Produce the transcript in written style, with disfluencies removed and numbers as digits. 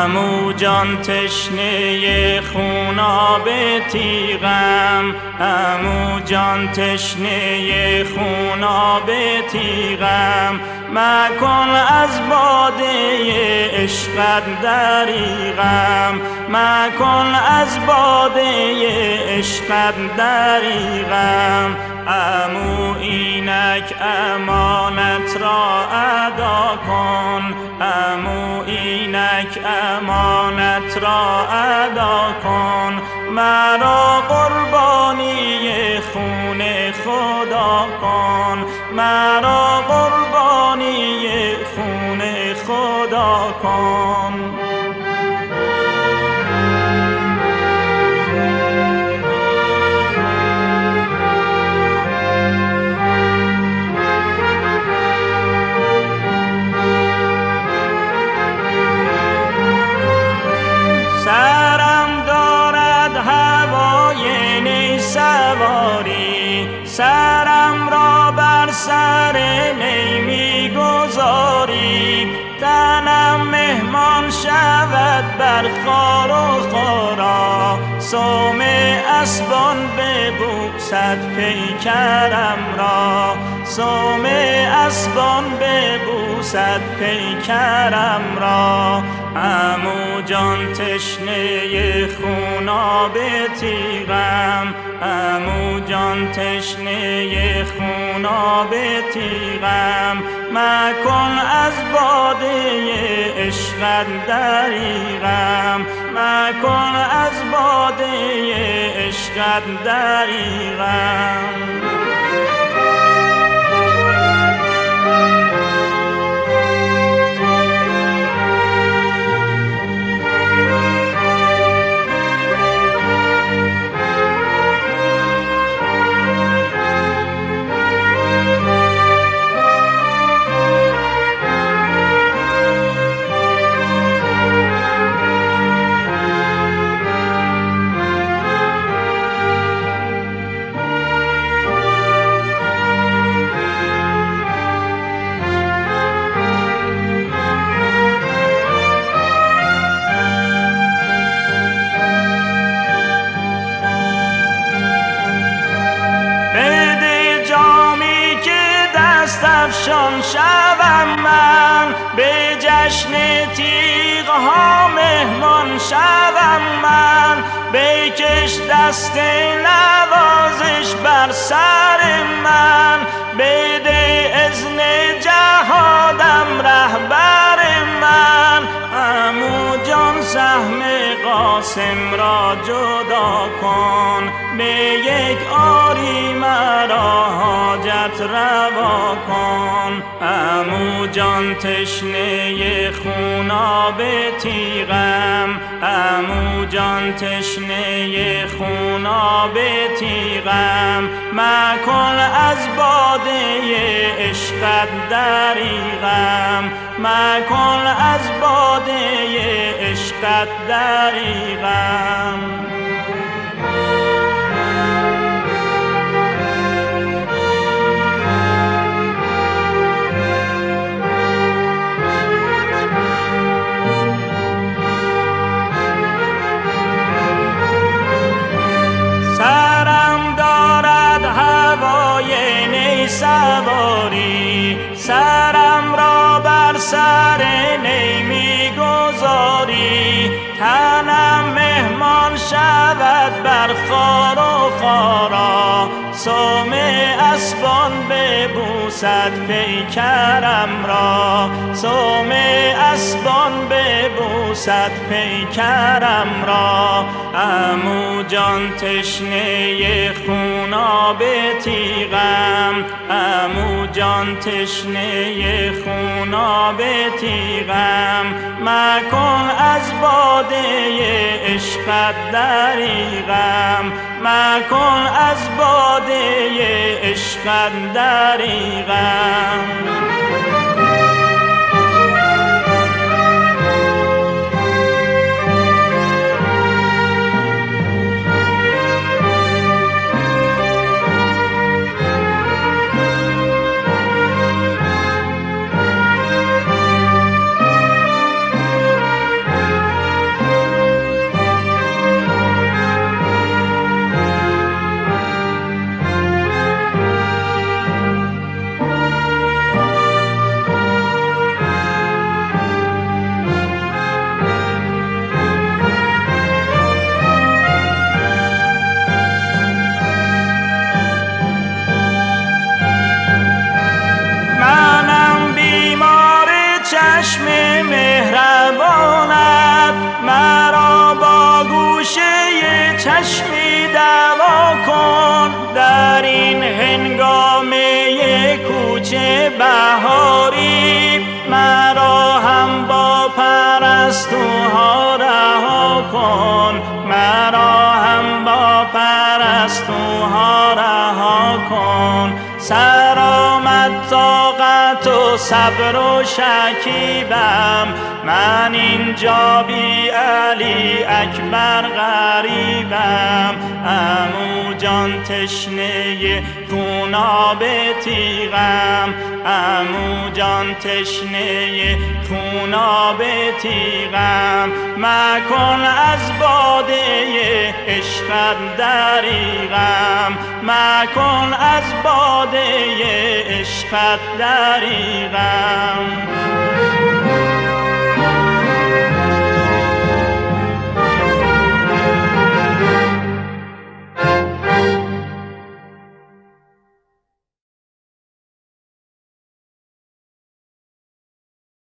عمو جان تشنه خوناب تیغم، عمو جان تشنه خوناب تیغم، مکن از باده عشقت دریغم، مکن از باده عشقت دریغم. عمو اینک امانت را ادا کن، عمو اینک امانت را ادا کن، مرا قربانی خون خدا کن، مرا قربانی خون خدا کن. سرم دارد هوای نی سواری، سرم را بر سر نی میگذاری، تنم مهمان شود بر خار و خارا، سوم اسبان ببوسد پیکرم را، سوم اسبان ببوسد پیکرم را. عمو جان تشنه خوناب تیغم، عمو جان تشنه خوناب تیغم، مکن از باده عشقت دریغم، مکن از باده عشقت دریغم. دستفشان شوم من، به جشن تیغ ها مهمان شوم من، بکش دست نوازش بر سر من، بده اذن جهادم رهبر من. عمو جان سهم قاسم را جدا کن، به یک آری مرا حاجت روا کن. عمو جان تشنه خوناب تیغم، عمو جان تشنه خوناب تیغم، مکن از باده عشقت دریغم، مکن از باده عشقت دریغم. سرم دارد هوای نی سواری، سرم را بر سر نی میگذاری، تنم مهمان شود بر خار و خارا، سوم اسبان ببوسد پیکرم را، سوم اسبان ببوسد پیکرم را. عمو جان تشنه خوناب تیغم، عمو جان تشنه خوناب تیغم، مکن از باده عشقت دریغم، مکن از باده عشقت دریغم. چشمی دعوا کن در این هنگامه کوچه بهاری، مرا هم با پرستوها رها کن، مرا هم با پرستوها رها کن. سرآمد طاقت و صبر و شکیبم، من اینجا بی علی اکبر غریبم. عمو جان تشنه خوناب تیغم، عمو جان تشنه خوناب تیغم. مکن از باده عشقت دریغم، مکن از باده عشقت دریغم.